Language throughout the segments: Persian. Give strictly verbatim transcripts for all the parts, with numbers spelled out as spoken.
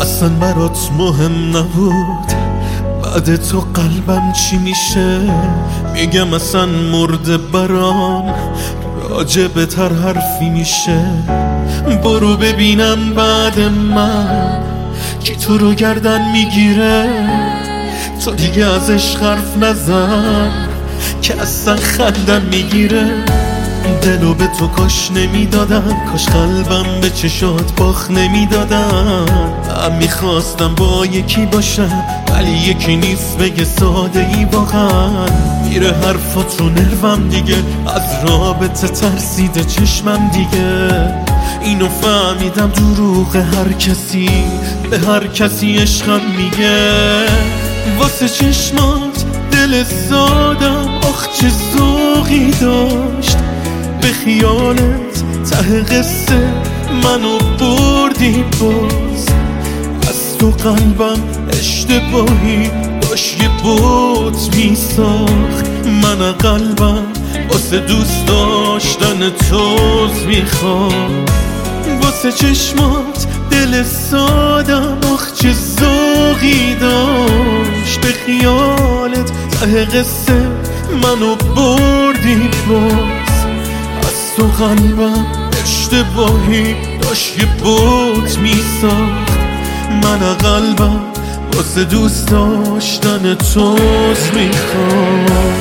اصلا برات مهم نبود بعد تو قلبم چی میشه. میگم اصلا مرده برام راجب تر حرفی میشه. برو ببینم بعد من کی تو رو گردن میگیره. تو دیگه ازش حرف نزن که اصلا خندم میگیره. دلو به تو کاش نمیدادم، کاش قلبم به چشات باخ نمیدادم. من میخواستم با یکی باشم ولی یکی نیست بگه ساده ای واقعا. میره حرفات رو نروم دیگه، از رابطه ترسیده چشمم دیگه. اینو فهمیدم دروغ هر کسی به هر کسی عشقم میگه. واسه چشمات دل سادم آخ چه ذوقی داشت. به خیالت ته قصه منو بردی باز. از تو قلبم اشتباهی داشت یه بوت میساخت. من قلبم واسه دوست داشتن توز میخوام. واسه چشمات دل سادم آخ چه ذوقی داشت. به خیالت ته قصه منو بردی باز. از تو قلبم اشتباهی داشت یه بوت میساخت. من قلبم واسه دوست داشتن توز میخوام.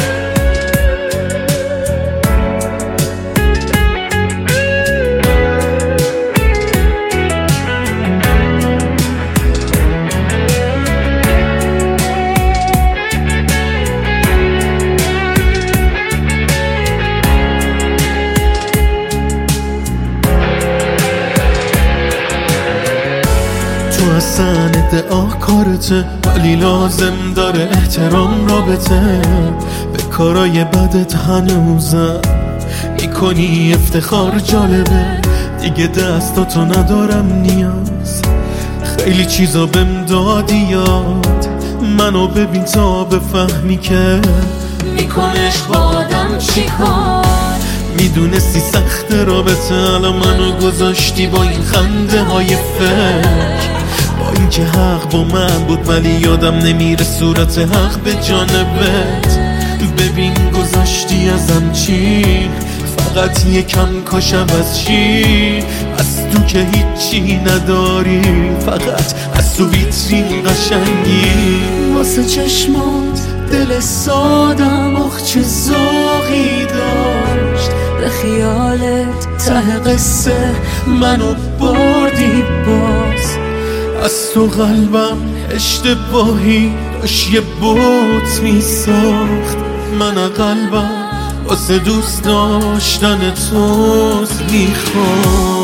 تو اصلا ادعا کارته ولی لازم داره احترام رابطه. به کارای بدت هنوزم میکنی افتخار جالبه. دیگه دستاتو ندارم نیاز، خیلی چیزا بهم دادی یاد. منو ببین تا بفهمی که میکنش با آدم چی کار. میدونستی سخت رابطه الان منو گذاشتی با این خنده های فکر. با اینکه حق با من بود ولی یادم نمیره صورت حق به جانبت. ببین گذاشتی ازم چی، فقط یکم کاشم از چی. از تو که هیچی نداری، فقط از تو ویترین قشنگی. واسه چشمات دل سادم آخ چه ذوقی داشت. به خیالت ته قصه منو بردی باز. از تو قلبم اشتباهی داشت یه بوت میساخت. من قلبم واسه دوست داشتن توز میخوام.